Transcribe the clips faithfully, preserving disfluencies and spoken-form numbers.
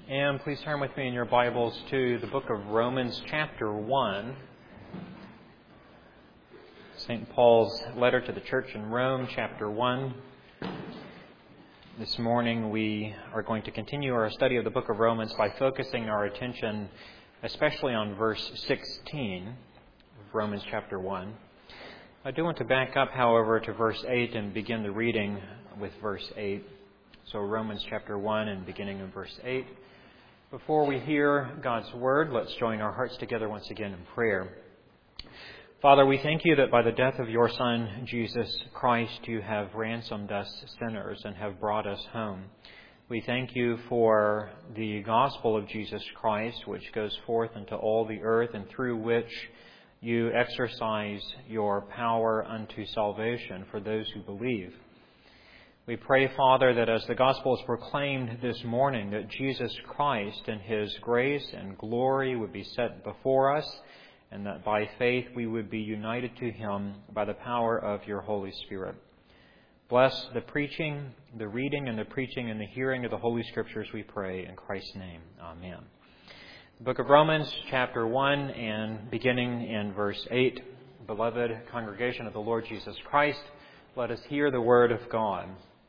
And please turn with me in your Bibles to the book of Romans chapter one. Saint Paul's letter to the church in Rome, chapter one. This morning we are going to continue our study of the book of Romans by focusing our attention especially on verse sixteen of Romans chapter one. I do want to back up, however, to verse eight and begin the reading with verse eight. So Romans chapter one and beginning in verse eight. Before we hear God's word, let's join our hearts together once again in prayer. Father, we thank you that by the death of your Son, Jesus Christ, you have ransomed us sinners and have brought us home. We thank you for the gospel of Jesus Christ, which goes forth into all the earth and through which you exercise your power unto salvation for those who believe. We pray, Father, that as the gospel is proclaimed this morning, that Jesus Christ and his grace and glory would be set before us, and that by faith we would be united to him by the power of your Holy Spirit. Bless the preaching, the reading and the preaching and the hearing of the Holy Scriptures, we pray in Christ's name. Amen. The book of Romans, chapter one, and beginning in verse eight. Beloved congregation of the Lord Jesus Christ, let us hear the word of God.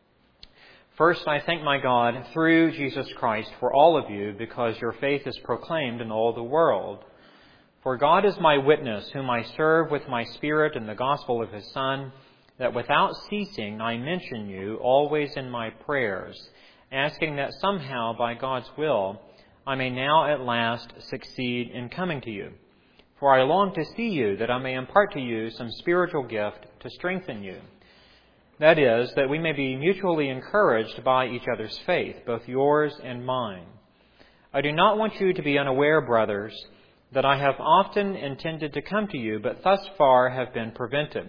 First, I thank my God through Jesus Christ for all of you, because your faith is proclaimed in all the world. For God is my witness, whom I serve with my spirit in the gospel of his Son, that without ceasing I mention you always in my prayers, asking that somehow by God's will I may now at last succeed in coming to you. For I long to see you, that I may impart to you some spiritual gift to strengthen you. That is, that we may be mutually encouraged by each other's faith, both yours and mine. I do not want you to be unaware, brothers, that I have often intended to come to you, but thus far have been prevented,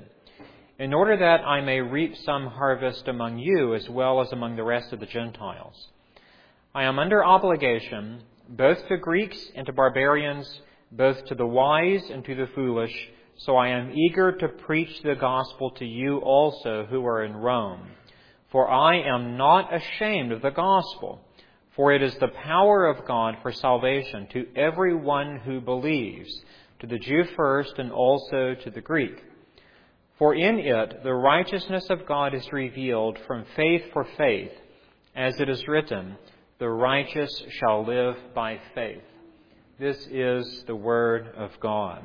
in order that I may reap some harvest among you as well as among the rest of the Gentiles. I am under obligation both to Greeks and to barbarians, both to the wise and to the foolish, so I am eager to preach the gospel to you also who are in Rome. For I am not ashamed of the gospel, for it is the power of God for salvation to everyone who believes, to the Jew first and also to the Greek. For in it the righteousness of God is revealed from faith for faith, as it is written, the righteous shall live by faith. This is the word of God.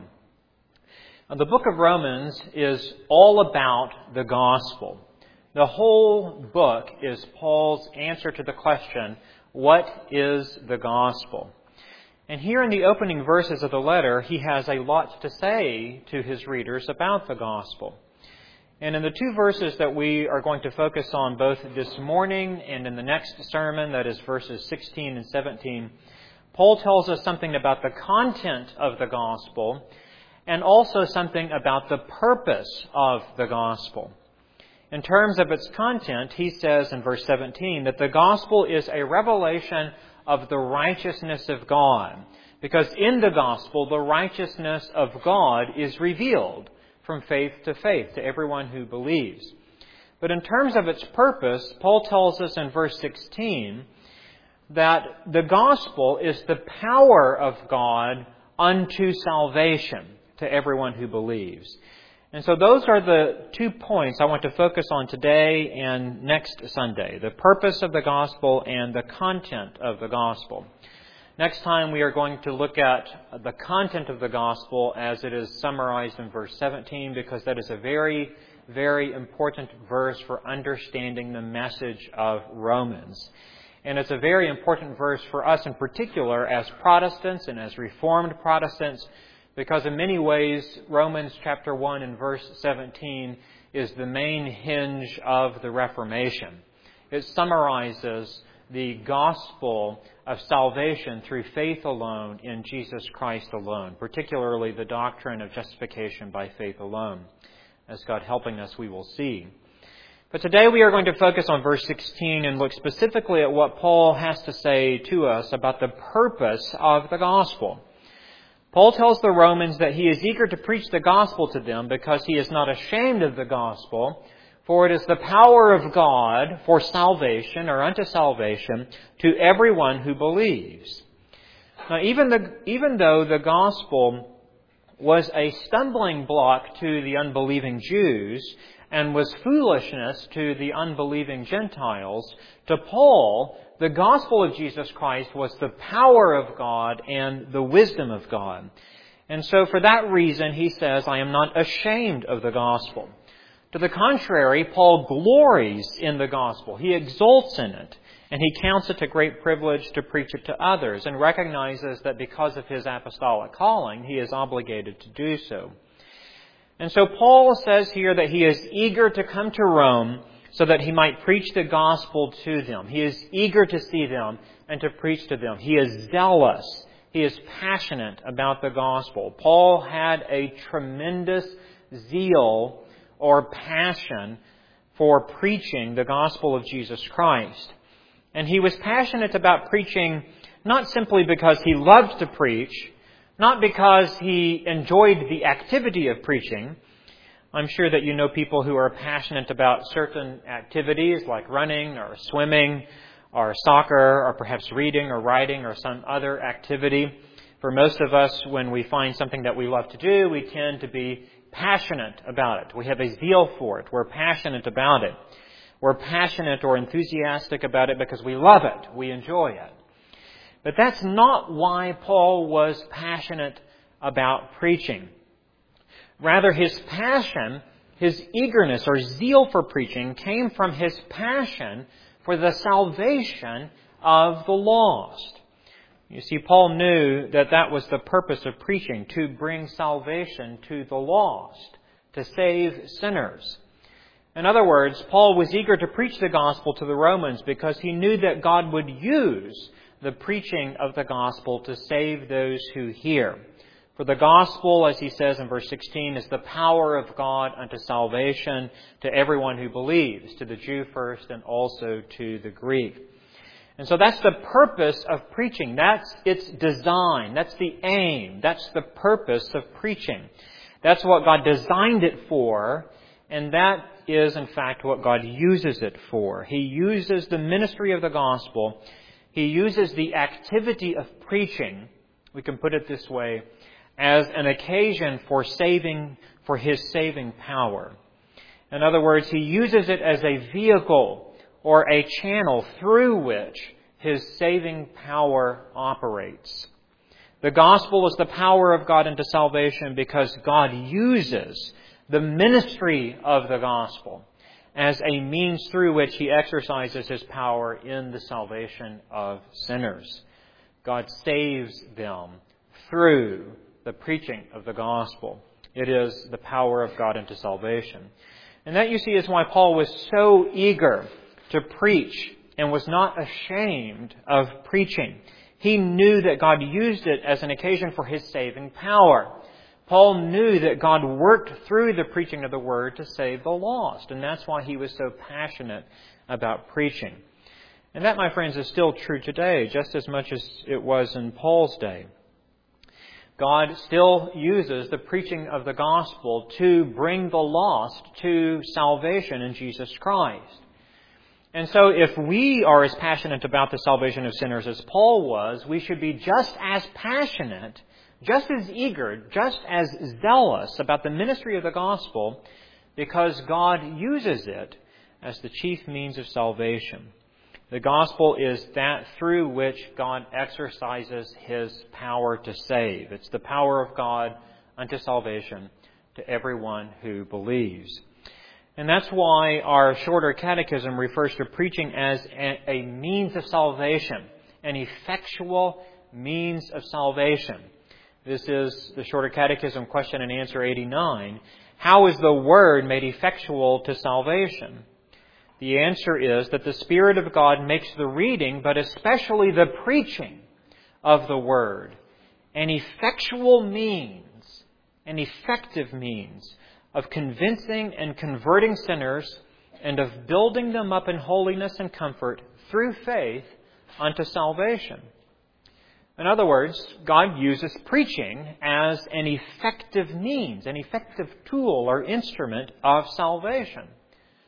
Now, the book of Romans is all about the gospel. The whole book is Paul's answer to the question, what is the gospel? And here in the opening verses of the letter, he has a lot to say to his readers about the gospel. And in the two verses that we are going to focus on both this morning and in the next sermon, that is verses sixteen and seventeen, Paul tells us something about the content of the gospel and also something about the purpose of the gospel. In terms of its content, he says in verse seventeen that the gospel is a revelation of the righteousness of God, because in the gospel the righteousness of God is revealed from faith to faith to everyone who believes. But in terms of its purpose, Paul tells us in verse sixteen that the gospel is the power of God unto salvation to everyone who believes. And so those are the two points I want to focus on today and next Sunday, the purpose of the gospel and the content of the gospel. Next time we are going to look at the content of the gospel as it is summarized in verse seventeen, because that is a very, very important verse for understanding the message of Romans. And it's a very important verse for us in particular as Protestants and as Reformed Protestants, because in many ways, Romans chapter one and verse seventeen is the main hinge of the Reformation. It summarizes the gospel of salvation through faith alone in Jesus Christ alone, particularly the doctrine of justification by faith alone. As God helping us, we will see. But today we are going to focus on verse sixteen and look specifically at what Paul has to say to us about the purpose of the gospel. Paul tells the Romans that he is eager to preach the gospel to them because he is not ashamed of the gospel, For it is the power of God for salvation, or unto salvation, to everyone who believes. Now, even, the, even though the gospel was a stumbling block to the unbelieving Jews and was foolishness to the unbelieving Gentiles, to Paul, the gospel of Jesus Christ was the power of God and the wisdom of God. And so for that reason, he says, I am not ashamed of the gospel. To the contrary, Paul glories in the gospel. He exults in it, and he counts it a great privilege to preach it to others, and recognizes that because of his apostolic calling, he is obligated to do so. And so Paul says here that he is eager to come to Rome so that he might preach the gospel to them. He is eager to see them and to preach to them. He is zealous. He is passionate about the gospel. Paul had a tremendous zeal or passion for preaching the gospel of Jesus Christ. And he was passionate about preaching not simply because he loved to preach, not because he enjoyed the activity of preaching. I'm sure that you know people who are passionate about certain activities like running or swimming or soccer or perhaps reading or writing or some other activity. For most of us, when we find something that we love to do, we tend to be passionate about it. We have a zeal for it. We're passionate about it. We're passionate or enthusiastic about it because we love it. We enjoy it. But that's not why Paul was passionate about preaching. Rather, his passion, his eagerness or zeal for preaching came from his passion for the salvation of the lost. You see, Paul knew that that was the purpose of preaching, to bring salvation to the lost, to save sinners. In other words, Paul was eager to preach the gospel to the Romans because he knew that God would use the preaching of the gospel to save those who hear. For the gospel, as he says in verse sixteen, is the power of God unto salvation to everyone who believes, to the Jew first and also to the Greek. And so that's the purpose of preaching. That's its design. That's the aim. That's the purpose of preaching. That's what God designed it for, and that is, in fact, what God uses it for. He uses the ministry of the gospel. He uses the activity of preaching, we can put it this way, as an occasion for saving, for His saving power. In other words, He uses it as a vehicle or a channel through which His saving power operates. The gospel is the power of God unto salvation because God uses the ministry of the gospel as a means through which He exercises His power in the salvation of sinners. God saves them through the preaching of the gospel. It is the power of God unto salvation. And that, you see, is why Paul was so eager to preach and was not ashamed of preaching. He knew that God used it as an occasion for His saving power. Paul knew that God worked through the preaching of the Word to save the lost, and that's why he was so passionate about preaching. And that, my friends, is still true today, just as much as it was in Paul's day. God still uses the preaching of the gospel to bring the lost to salvation in Jesus Christ. And so if we are as passionate about the salvation of sinners as Paul was, we should be just as passionate, just as eager, just as zealous about the ministry of the gospel because God uses it as the chief means of salvation. The gospel is that through which God exercises His power to save. It's the power of God unto salvation to everyone who believes. And that's why our shorter catechism refers to preaching as a, a means of salvation, an effectual means of salvation. This is the shorter catechism question and answer eighty-nine. How is the word made effectual to salvation? The answer is that the Spirit of God makes the reading, but especially the preaching of the word, an effectual means, an effective means of convincing and converting sinners and of building them up in holiness and comfort through faith unto salvation. In other words, God uses preaching as an effective means, an effective tool or instrument of salvation.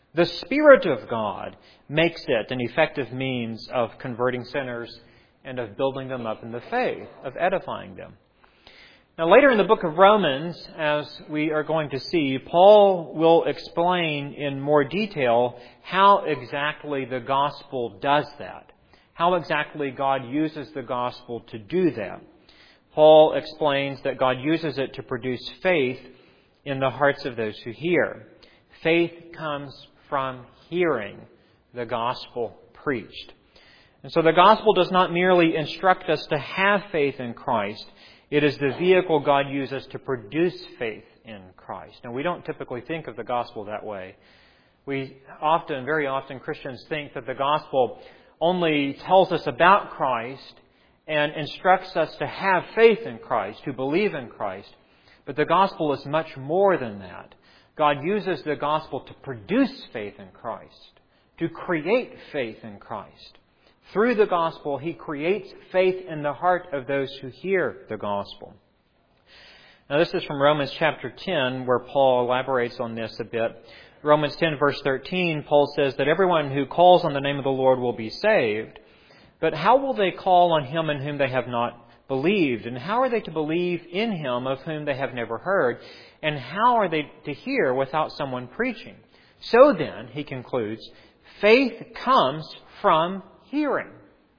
The Spirit of God makes it an effective means of converting sinners and of building them up in the faith, of edifying them. Now, later in the book of Romans, as we are going to see, Paul will explain in more detail how exactly the gospel does that, how exactly God uses the gospel to do that. Paul explains that God uses it to produce faith in the hearts of those who hear. Faith comes from hearing the gospel preached. And so the gospel does not merely instruct us to have faith in Christ. It is the vehicle God uses to produce faith in Christ. Now, we don't typically think of the gospel that way. We often, very often, Christians think that the gospel only tells us about Christ and instructs us to have faith in Christ, to believe in Christ. But the gospel is much more than that. God uses the gospel to produce faith in Christ, to create faith in Christ. Through the gospel, He creates faith in the heart of those who hear the gospel. Now, this is from Romans chapter ten, where Paul elaborates on this a bit. Romans ten, verse thirteen, Paul says that everyone who calls on the name of the Lord will be saved. But how will they call on Him in whom they have not believed? And how are they to believe in Him of whom they have never heard? And how are they to hear without someone preaching? So then, he concludes, faith comes from hearing,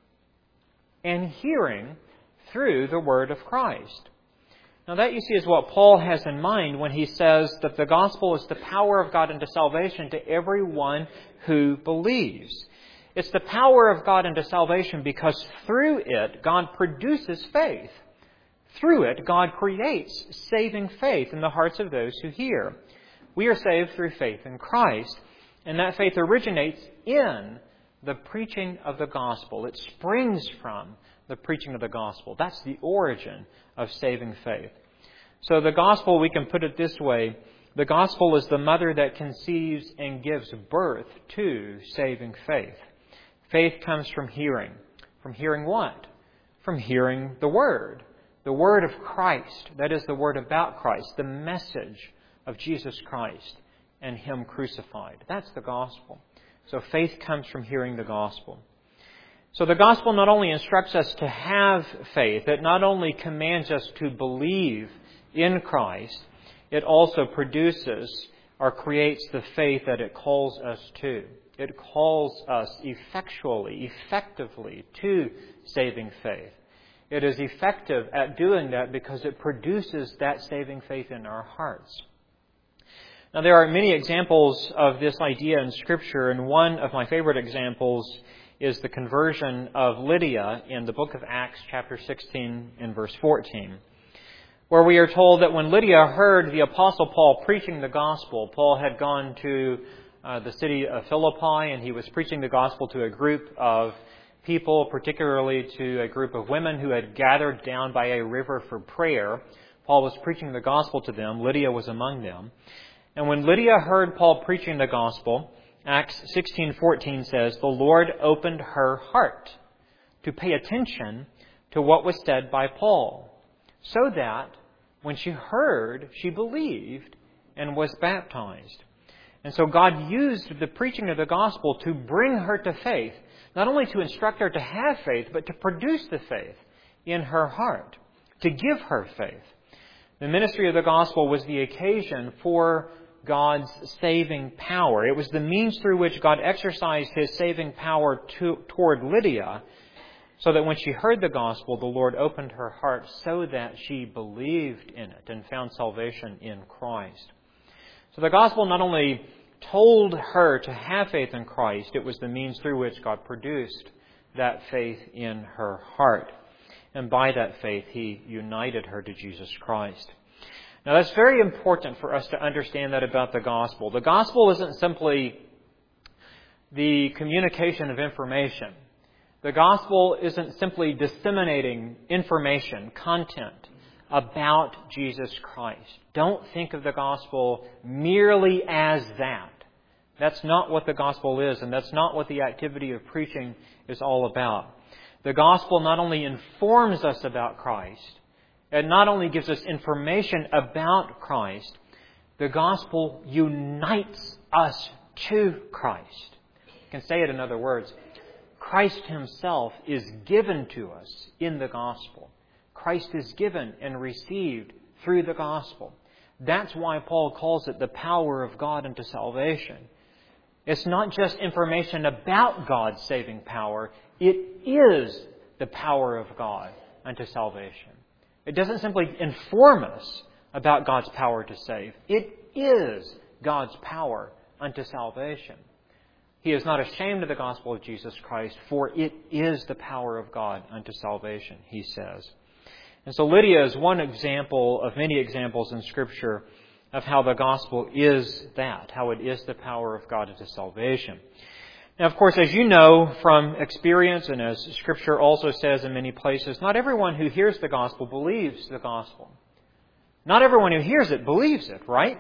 and hearing through the word of Christ. Now that, you see, is what Paul has in mind when he says that the gospel is the power of God unto salvation to everyone who believes. It's the power of God unto salvation because through it, God produces faith. Through it, God creates saving faith in the hearts of those who hear. We are saved through faith in Christ, and that faith originates in the preaching of the gospel. It springs from the preaching of the gospel. That's the origin of saving faith. So the gospel, we can put it this way, the gospel is the mother that conceives and gives birth to saving faith. Faith comes from hearing. From hearing what? From hearing the Word. The Word of Christ. That is the Word about Christ. The message of Jesus Christ and Him crucified. That's the gospel. So faith comes from hearing the gospel. So the gospel not only instructs us to have faith, it not only commands us to believe in Christ, it also produces or creates the faith that it calls us to. It calls us effectually, effectively to saving faith. It is effective at doing that because it produces that saving faith in our hearts. Now, there are many examples of this idea in Scripture, and one of my favorite examples is the conversion of Lydia in the book of Acts, chapter sixteen and verse fourteen, where we are told that when Lydia heard the Apostle Paul preaching the gospel, Paul had gone to uh, the city of Philippi, and he was preaching the gospel to a group of people, particularly to a group of women who had gathered down by a river for prayer. Paul was preaching the gospel to them. Lydia was among them. And when Lydia heard Paul preaching the gospel, Acts sixteen fourteen says, the Lord opened her heart to pay attention to what was said by Paul, so that when she heard, she believed and was baptized. And so God used the preaching of the gospel to bring her to faith, not only to instruct her to have faith, but to produce the faith in her heart, to give her faith. The ministry of the gospel was the occasion for God's saving power. It was the means through which God exercised His saving power to, toward Lydia, so that when she heard the gospel, the Lord opened her heart so that she believed in it and found salvation in Christ. So the gospel not only told her to have faith in Christ, it was the means through which God produced that faith in her heart. And by that faith, He united her to Jesus Christ. Now, that's very important for us to understand that about the gospel. The gospel isn't simply the communication of information. The gospel isn't simply disseminating information, content about Jesus Christ. Don't think of the gospel merely as that. That's not what the gospel is, and that's not what the activity of preaching is all about. The gospel not only informs us about Christ, it not only gives us information about Christ, the gospel unites us to Christ. You can say it in other words. Christ himself is given to us in the gospel. Christ is given and received through the gospel. That's why Paul calls it the power of God unto salvation. It's not just information about God's saving power. It is the power of God unto salvation. It doesn't simply inform us about God's power to save. It is God's power unto salvation. He is not ashamed of the gospel of Jesus Christ, for it is the power of God unto salvation, he says. And so Lydia is one example of many examples in Scripture of how the gospel is that, how it is the power of God unto salvation. Now, of course, as you know from experience, and as Scripture also says in many places, not everyone who hears the gospel believes the gospel. Not everyone who hears it believes it, right?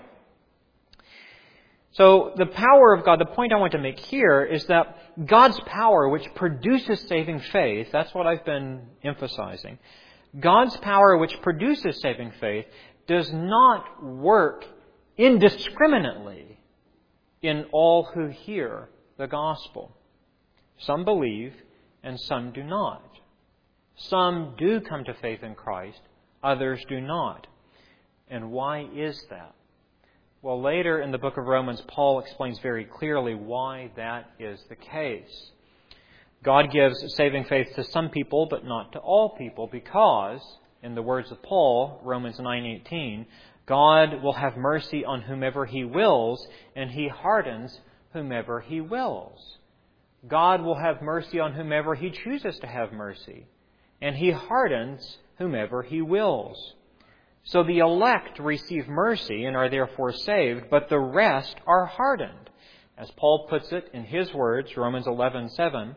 So the power of God, the point I want to make here is that God's power, which produces saving faith, that's what I've been emphasizing. God's power, which produces saving faith, does not work indiscriminately in all who hear the gospel. Some believe and some do not. Some do come to faith in Christ, others do not. And why is that? Well, later in the book of Romans, Paul explains very clearly why that is the case. God gives saving faith to some people, but not to all people, because, in the words of Paul, Romans nine eighteen, God will have mercy on whomever He wills, and He hardens whomever He wills. God will have mercy on whomever He chooses to have mercy, and He hardens whomever He wills. So the elect receive mercy and are therefore saved, but the rest are hardened. As Paul puts it in his words, Romans eleven seven,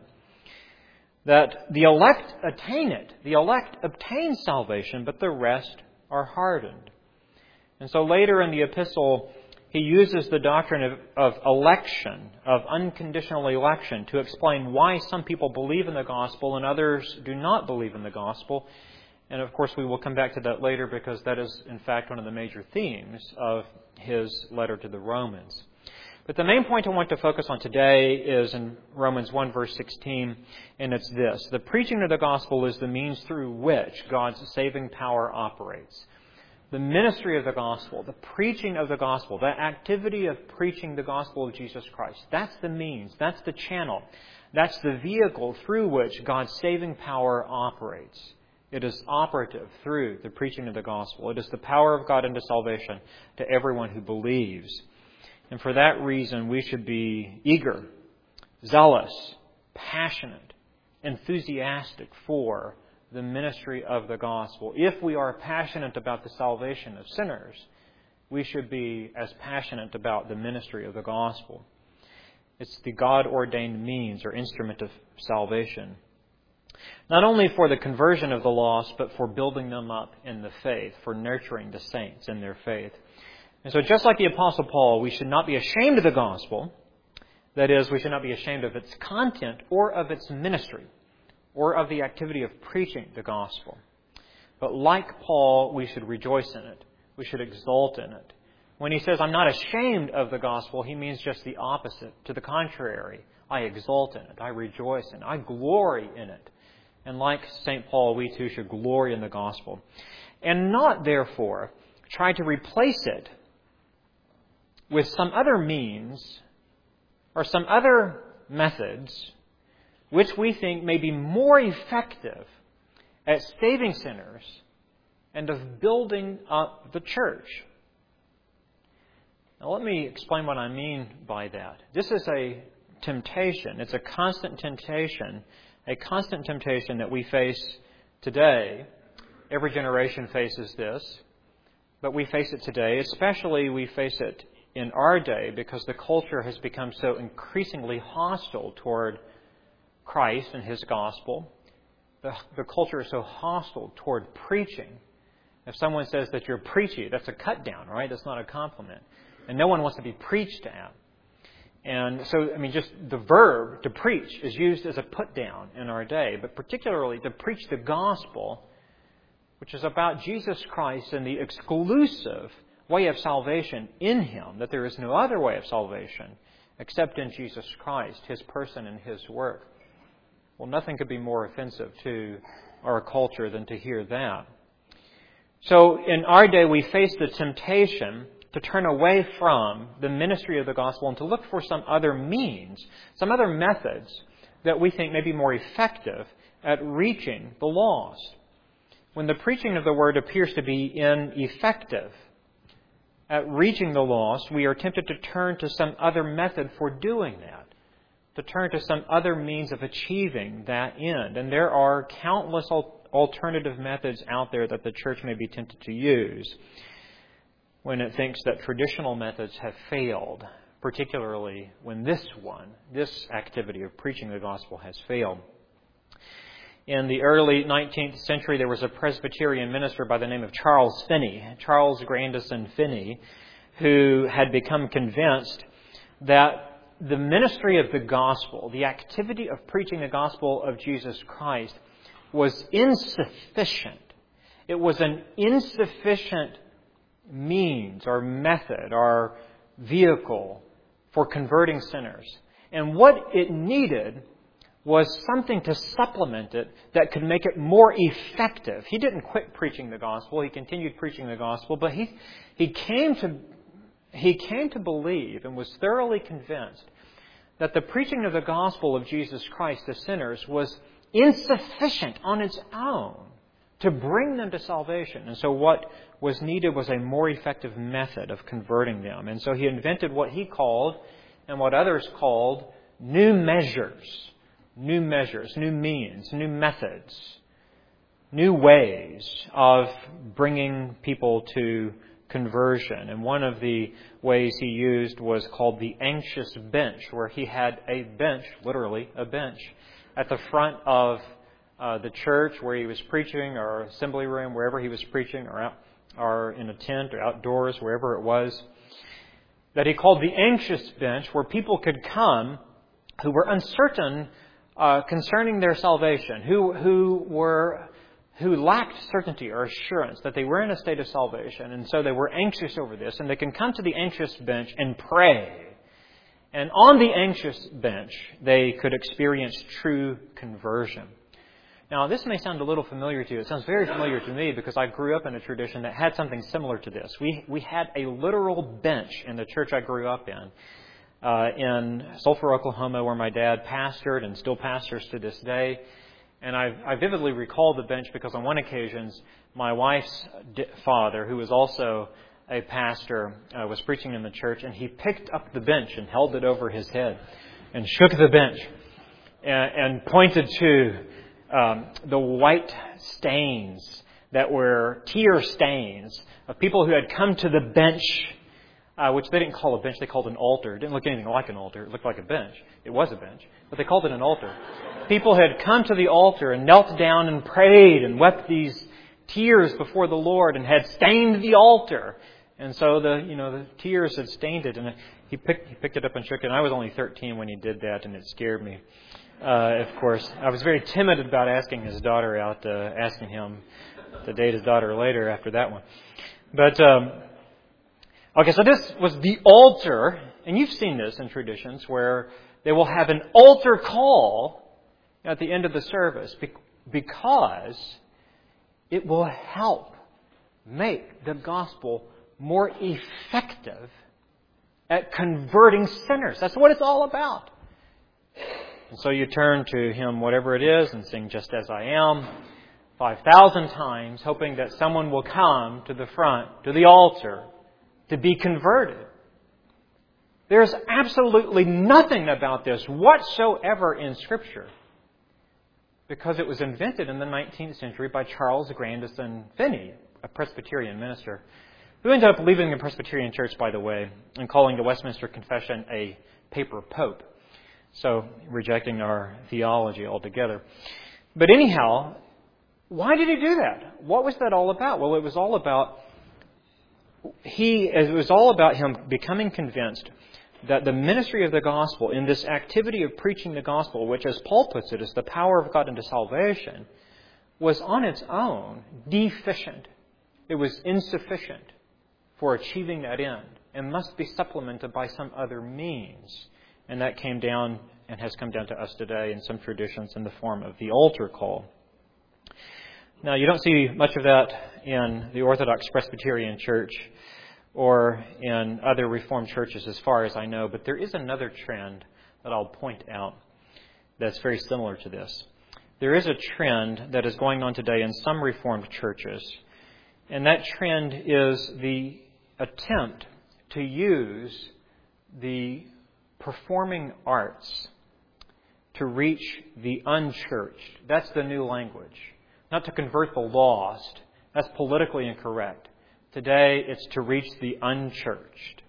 that the elect attain it. The elect obtain salvation, but the rest are hardened. And so later in the epistle, he uses the doctrine of, of election, of unconditional election, to explain why some people believe in the gospel and others do not believe in the gospel. And of course, we will come back to that later because that is, in fact, one of the major themes of his letter to the Romans. But the main point I want to focus on today is in Romans one, verse sixteen, and it's this. The preaching of the gospel is the means through which God's saving power operates. The ministry of the gospel, the preaching of the gospel, that activity of preaching the gospel of Jesus Christ, that's the means, that's the channel, that's the vehicle through which God's saving power operates. It is operative through the preaching of the gospel. It is the power of God unto salvation to everyone who believes. And for that reason, we should be eager, zealous, passionate, enthusiastic for the ministry of the gospel. If we are passionate about the salvation of sinners, we should be as passionate about the ministry of the gospel. It's the God-ordained means or instrument of salvation. Not only for the conversion of the lost, but for building them up in the faith, for nurturing the saints in their faith. And so just like the Apostle Paul, we should not be ashamed of the gospel. That is, we should not be ashamed of its content or of its ministry or of the activity of preaching the gospel. But like Paul, we should rejoice in it. We should exult in it. When he says, I'm not ashamed of the gospel, he means just the opposite. To the contrary, I exult in it. I rejoice in it. I glory in it. And like Saint Paul, we too should glory in the gospel. And not, therefore, try to replace it with some other means or some other methods which we think may be more effective at saving sinners and of building up the church. Now let me explain what I mean by that. This is a temptation. It's a constant temptation, a constant temptation that we face today. Every generation faces this, but we face it today. Especially we face it in our day because the culture has become so increasingly hostile toward Christ and His gospel. The, the culture is so hostile toward preaching. If someone says that you're preachy, that's a cut down, right? That's not a compliment. And no one wants to be preached at. And so, I mean, just the verb to preach is used as a put down in our day, but particularly to preach the gospel, which is about Jesus Christ and the exclusive way of salvation in Him, that there is no other way of salvation except in Jesus Christ, His person and His work. Well, nothing could be more offensive to our culture than to hear that. So in our day, we face the temptation to turn away from the ministry of the gospel and to look for some other means, some other methods that we think may be more effective at reaching the lost. When the preaching of the Word appears to be ineffective at reaching the lost, we are tempted to turn to some other method for doing that, to turn to some other means of achieving that end. And there are countless alternative methods out there that the church may be tempted to use when it thinks that traditional methods have failed, particularly when this one, this activity of preaching the gospel has failed. In the early nineteenth century, there was a Presbyterian minister by the name of Charles Finney, Charles Grandison Finney, who had become convinced that the ministry of the gospel, the activity of preaching the gospel of Jesus Christ, was insufficient. It was an insufficient means or method or vehicle for converting sinners. And what it needed was something to supplement it that could make it more effective. He didn't quit preaching the gospel. He continued preaching the gospel, but he he came to he came to believe and was thoroughly convinced that the preaching of the gospel of Jesus Christ to sinners was insufficient on its own to bring them to salvation. And so what was needed was a more effective method of converting them. And so he invented what he called, and what others called, new measures. New measures, new means, new methods, new ways of bringing people to conversion. And one of the ways he used was called the anxious bench, where he had a bench, literally a bench, at the front of uh, the church where he was preaching, or assembly room, wherever he was preaching, or out, or in a tent, or outdoors, wherever it was, that he called the anxious bench, where people could come who were uncertain Uh, concerning their salvation, who who were who lacked certainty or assurance that they were in a state of salvation, and so they were anxious over this, and they can come to the anxious bench and pray. And on the anxious bench, they could experience true conversion. Now, this may sound a little familiar to you. It sounds very familiar to me because I grew up in a tradition that had something similar to this. We we had a literal bench in the church I grew up in. Uh, in Sulphur, Oklahoma, where my dad pastored and still pastors to this day. And I, I vividly recall the bench because on one occasion, my wife's father, who was also a pastor, uh, was preaching in the church, and he picked up the bench and held it over his head and shook the bench and, and pointed to um, the white stains that were tear stains of people who had come to the bench, Uh, which they didn't call a bench, they called an altar. It didn't look anything like an altar. It looked like a bench. It was a bench, but they called it an altar. People had come to the altar and knelt down and prayed and wept these tears before the Lord and had stained the altar. And so the you know the tears had stained it. And he picked he picked it up and shook it. And I was only thirteen when he did that, and it scared me. Uh, of course, I was very timid about asking his daughter out, uh, asking him to date his daughter later after that one. But um, Okay, so this was the altar, and you've seen this in traditions where they will have an altar call at the end of the service because it will help make the gospel more effective at converting sinners. That's what it's all about. And so you turn to him, whatever it is, and sing Just As I Am five thousand times, hoping that someone will come to the front, to the altar, to be converted. There's absolutely nothing about this whatsoever in Scripture because it was invented in the nineteenth century by Charles Grandison Finney, a Presbyterian minister, who ended up leaving the Presbyterian Church, by the way, and calling the Westminster Confession a paper pope. So rejecting our theology altogether. But anyhow, why did he do that? What was that all about? Well, it was all about He, it was all about him becoming convinced that the ministry of the gospel, in this activity of preaching the gospel, which, as Paul puts it, is the power of God unto salvation, was on its own deficient. It was insufficient for achieving that end and must be supplemented by some other means. And that came down and has come down to us today in some traditions in the form of the altar call. Now, you don't see much of that in the Orthodox Presbyterian Church or in other Reformed churches as far as I know, but there is another trend that I'll point out that's very similar to this. There is a trend that is going on today in some Reformed churches, and that trend is the attempt to use the performing arts to reach the unchurched. That's the new language. Not to convert the lost. That's politically incorrect. Today, it's to reach the unchurched.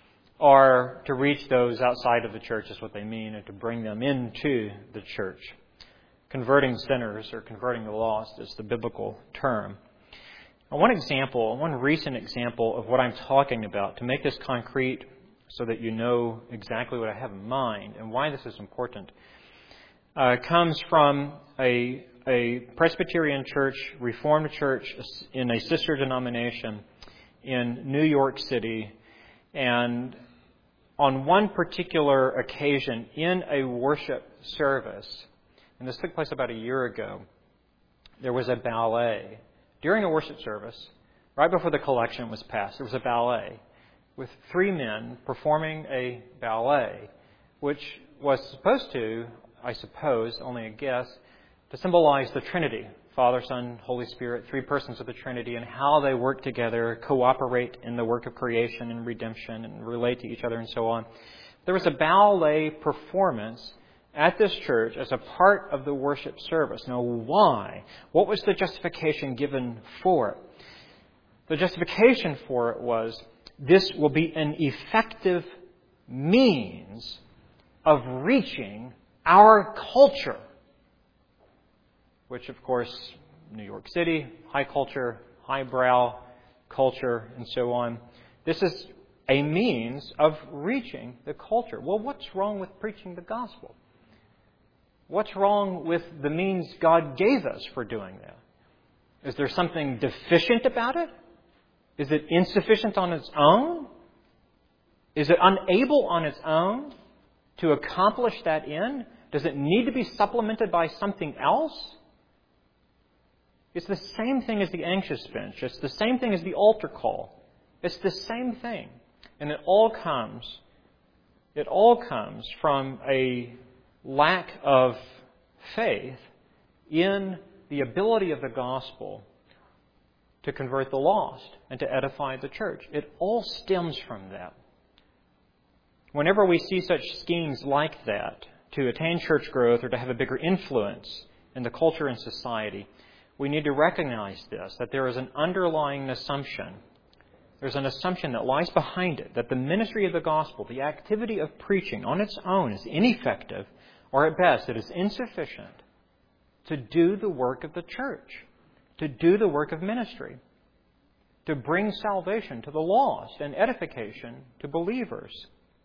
Or to reach those outside of the church is what they mean, and to bring them into the church. Converting sinners or converting the lost is the biblical term. Now, one example, one recent example of what I'm talking about, to make this concrete so that you know exactly what I have in mind and why this is important, uh, comes from a, a Presbyterian church, Reformed church in a sister denomination in New York City. And on one particular occasion in a worship service, and this took place about a year ago, there was a ballet. During a worship service, right before the collection was passed, there was a ballet with three men performing a ballet, which was supposed to, I suppose, only a guess, to symbolize the Trinity, Father, Son, Holy Spirit, three persons of the Trinity, and how they work together, cooperate in the work of creation and redemption, and relate to each other, and so on. There was a ballet performance at this church as a part of the worship service. Now, why? What was the justification given for it? The justification for it was, this will be an effective means of reaching our culture. Which, of course, New York City, high culture, highbrow culture, and so on. This is a means of reaching the culture. Well, what's wrong with preaching the gospel? What's wrong with the means God gave us for doing that? Is there something deficient about it? Is it insufficient on its own? Is it unable on its own to accomplish that end? Does it need to be supplemented by something else? It's the same thing as the anxious bench. It's the same thing as the altar call. It's the same thing. And it all comes, it all comes from a lack of faith in the ability of the gospel to convert the lost and to edify the church. It all stems from that. Whenever we see such schemes like that to attain church growth or to have a bigger influence in the culture and society, we need to recognize this, that there is an underlying assumption. There's an assumption that lies behind it, that the ministry of the gospel, the activity of preaching on its own, is ineffective, or at best it is insufficient to do the work of the church, to do the work of ministry, to bring salvation to the lost and edification to believers.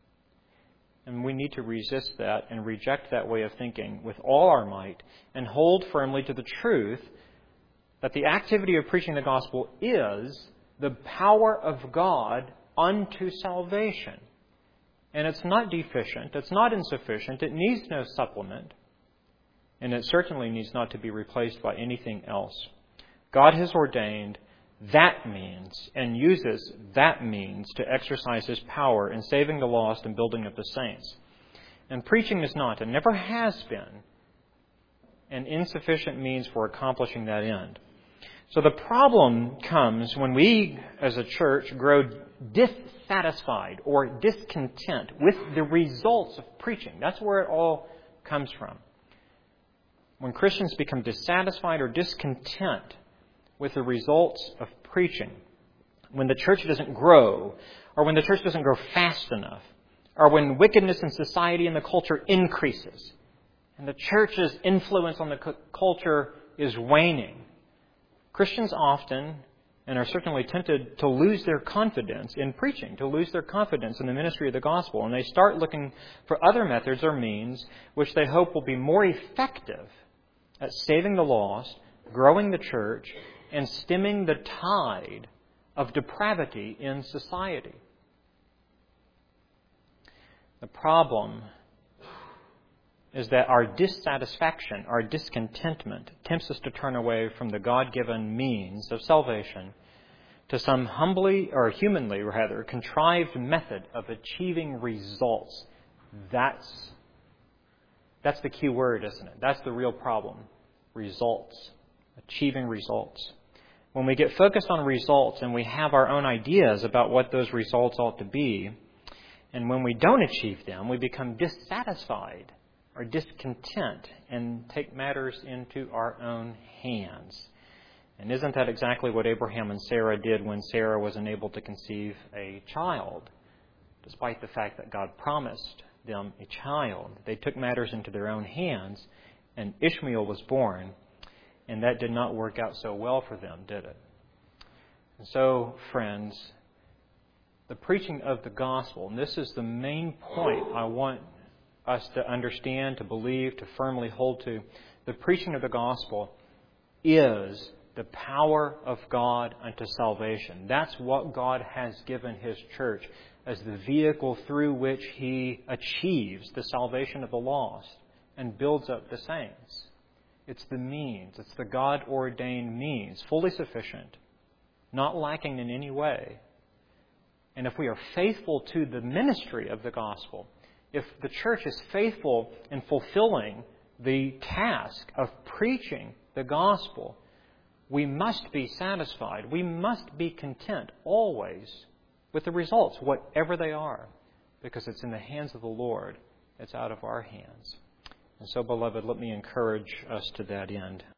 And we need to resist that and reject that way of thinking with all our might and hold firmly to the truth that the activity of preaching the gospel is the power of God unto salvation. And it's not deficient, it's not insufficient, it needs no supplement, and it certainly needs not to be replaced by anything else. God has ordained that means and uses that means to exercise His power in saving the lost and building up the saints. And preaching is not, and never has been, an insufficient means for accomplishing that end. So the problem comes when we, as a church, grow dissatisfied or discontent with the results of preaching. That's where it all comes from. When Christians become dissatisfied or discontent with the results of preaching, when the church doesn't grow, or when the church doesn't grow fast enough, or when wickedness in society and the culture increases, and the church's influence on the culture is waning, Christians often, and are certainly tempted to lose their confidence in preaching, to lose their confidence in the ministry of the gospel, and they start looking for other methods or means which they hope will be more effective at saving the lost, growing the church, and stemming the tide of depravity in society. The problem is that our dissatisfaction, our discontentment, tempts us to turn away from the God-given means of salvation to some humbly, or humanly rather, contrived method of achieving results. That's, that's the key word, isn't it? That's the real problem. Results. Achieving results. When we get focused on results and we have our own ideas about what those results ought to be, and when we don't achieve them, we become dissatisfied or discontent and take matters into our own hands. And isn't that exactly what Abraham and Sarah did when Sarah was unable to conceive a child, despite the fact that God promised them a child? They took matters into their own hands, and Ishmael was born, and that did not work out so well for them, did it? And so, friends, the preaching of the gospel, and this is the main point I want us to understand, to believe, to firmly hold to, the preaching of the gospel is the power of God unto salvation. That's what God has given His church as the vehicle through which He achieves the salvation of the lost and builds up the saints. It's the means. It's the God-ordained means, fully sufficient, not lacking in any way. And if we are faithful to the ministry of the gospel, if the church is faithful in fulfilling the task of preaching the gospel, we must be satisfied. We must be content always with the results, whatever they are, because it's in the hands of the Lord. It's out of our hands. And so, beloved, let me encourage us to that end.